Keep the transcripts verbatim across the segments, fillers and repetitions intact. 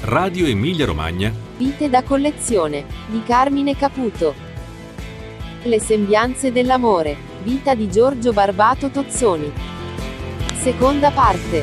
Radio Emilia Romagna. Vite da collezione, di Carmine Caputo. Le sembianze dell'amore, vita di Giorgio Barbato Tozzoni. Seconda parte.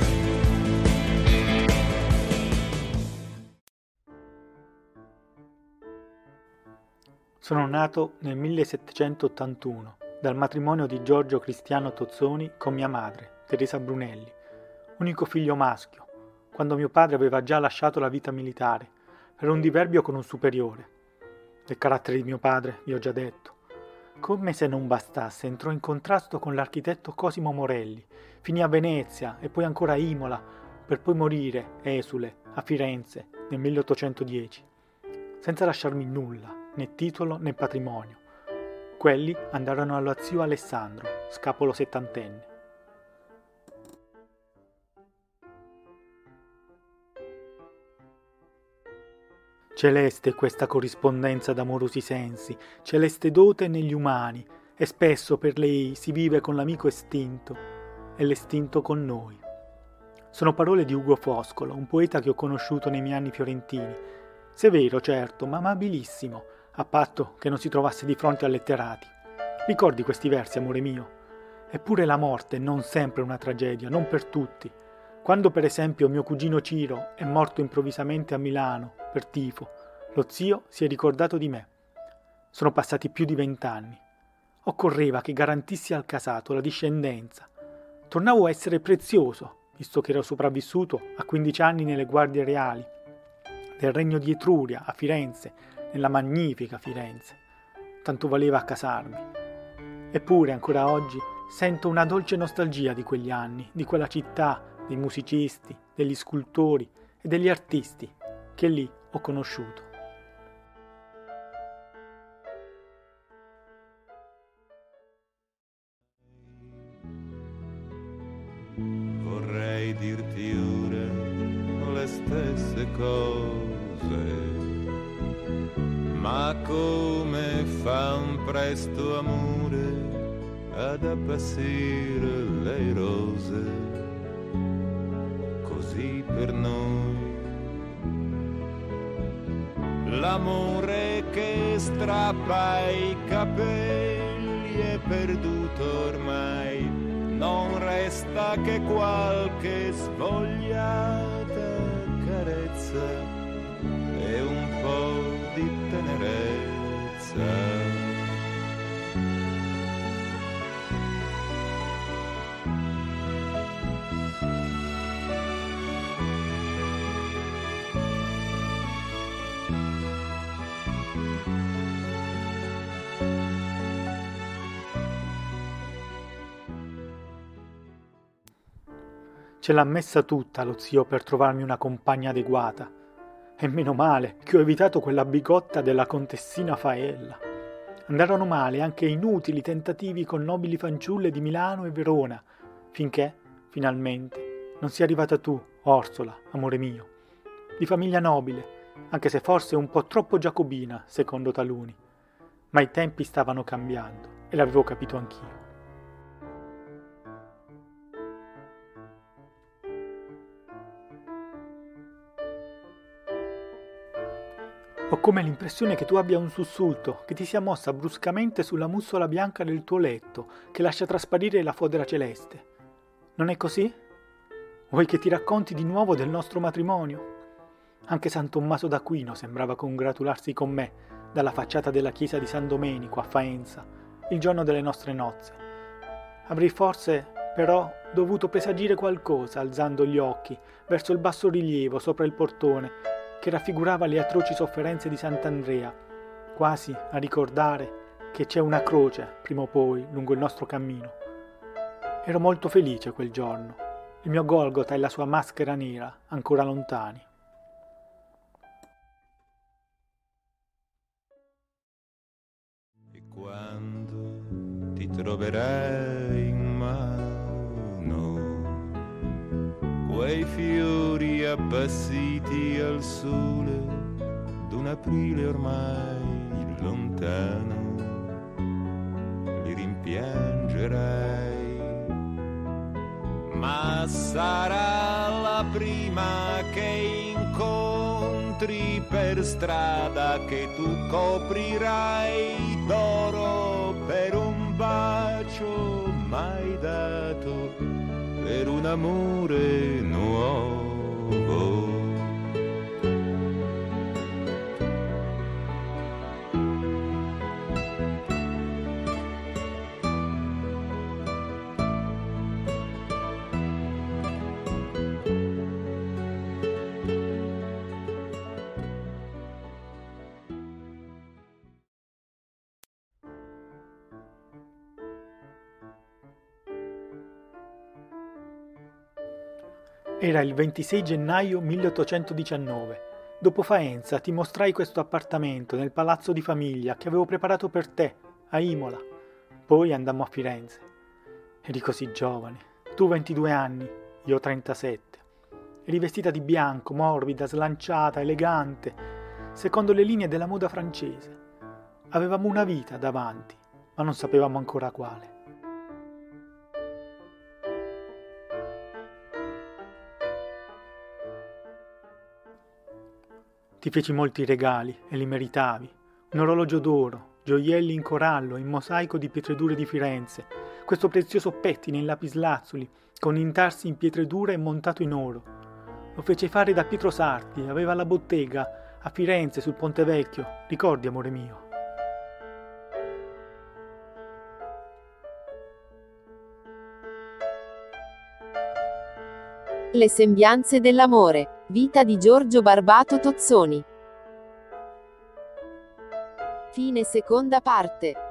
Sono nato nel millesettecentottantuno dal matrimonio di Giorgio Cristiano Tozzoni con mia madre, Teresa Brunelli, unico figlio maschio, quando mio padre aveva già lasciato la vita militare per un diverbio con un superiore. Del carattere di mio padre vi ho già detto. Come se non bastasse, entrò in contrasto con l'architetto Cosimo Morelli, finì a Venezia e poi ancora a Imola, per poi morire, esule, a Firenze nel milleottocentodieci, senza lasciarmi nulla, né titolo né patrimonio. Quelli andarono allo zio Alessandro, scapolo settantenne. Celeste questa corrispondenza d'amorosi sensi, celeste dote negli umani, e spesso per lei si vive con l'amico estinto e l'estinto con noi. Sono parole di Ugo Foscolo, un poeta che ho conosciuto nei miei anni fiorentini. Severo, certo, ma amabilissimo, a patto che non si trovasse di fronte a letterati. Ricordi questi versi, amore mio? Eppure la morte è non sempre una tragedia, non per tutti. Quando per esempio mio cugino Ciro è morto improvvisamente a Milano per tifo, lo zio si è ricordato di me. Sono passati più di vent'anni. Occorreva che garantissi al casato la discendenza. Tornavo a essere prezioso, visto che ero sopravvissuto a quindici anni nelle guardie reali del regno di Etruria a Firenze, nella magnifica Firenze. Tanto valeva accasarmi. Eppure ancora oggi sento una dolce nostalgia di quegli anni, di quella città, dei musicisti, degli scultori e degli artisti che lì ho conosciuto. Vorrei dirti ora le stesse cose, ma come fa un presto amore ad appassire le rose, così per noi l'amore che strappa i capelli è perduto ormai, non resta che qualche svogliata carezza e un po' di tenerezza. Ce l'ha messa tutta lo zio per trovarmi una compagna adeguata. E meno male che ho evitato quella bigotta della contessina Faella. Andarono male anche inutili tentativi con nobili fanciulle di Milano e Verona, finché, finalmente, non sia arrivata tu, Orsola, amore mio. Di famiglia nobile, anche se forse un po' troppo giacobina, secondo taluni. Ma i tempi stavano cambiando, e l'avevo capito anch'io. Ho come l'impressione che tu abbia un sussulto, che ti sia mossa bruscamente sulla mussola bianca del tuo letto, che lascia trasparire la fodera celeste. Non è così? Vuoi che ti racconti di nuovo del nostro matrimonio? Anche San Tommaso d'Aquino sembrava congratularsi con me dalla facciata della chiesa di San Domenico a Faenza, il giorno delle nostre nozze. Avrei forse, però, dovuto presagire qualcosa alzando gli occhi verso il basso rilievo sopra il portone che raffigurava le atroci sofferenze di Sant'Andrea, quasi a ricordare che c'è una croce, prima o poi, lungo il nostro cammino. Ero molto felice quel giorno, il mio Golgota e la sua maschera nera, ancora lontani. E quando ti troverai in mano quei fiori appassiti al sole d'un aprile ormai lontano, li rimpiangerai, ma sarà la prima che incontrerai incontri per strada che tu coprirai d'oro per un bacio mai dato, per un amore nuovo. Era il ventisei gennaio milleottocentodiciannove. Dopo Faenza ti mostrai questo appartamento nel palazzo di famiglia che avevo preparato per te, a Imola. Poi andammo a Firenze. Eri così giovane. Tu ventidue anni, io trentasette. Eri vestita di bianco, morbida, slanciata, elegante, secondo le linee della moda francese. Avevamo una vita davanti, ma non sapevamo ancora quale. Ti feci molti regali e li meritavi. Un orologio d'oro, gioielli in corallo, in mosaico di pietre dure di Firenze, questo prezioso pettine in lapislazzuli, con intarsi in pietre dure e montato in oro. Lo fece fare da Pietro Sarti, aveva la bottega a Firenze sul Ponte Vecchio. Ricordi, amore mio? Le sembianze dell'amore. Vita di Giorgio Barbato Tozzoni. Fine seconda parte.